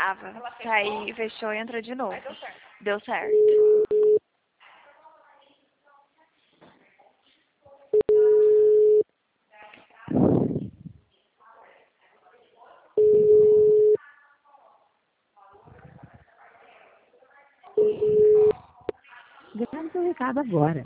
trava. Sai, fechou e entra de novo. Deu certo. Grave seu recado agora.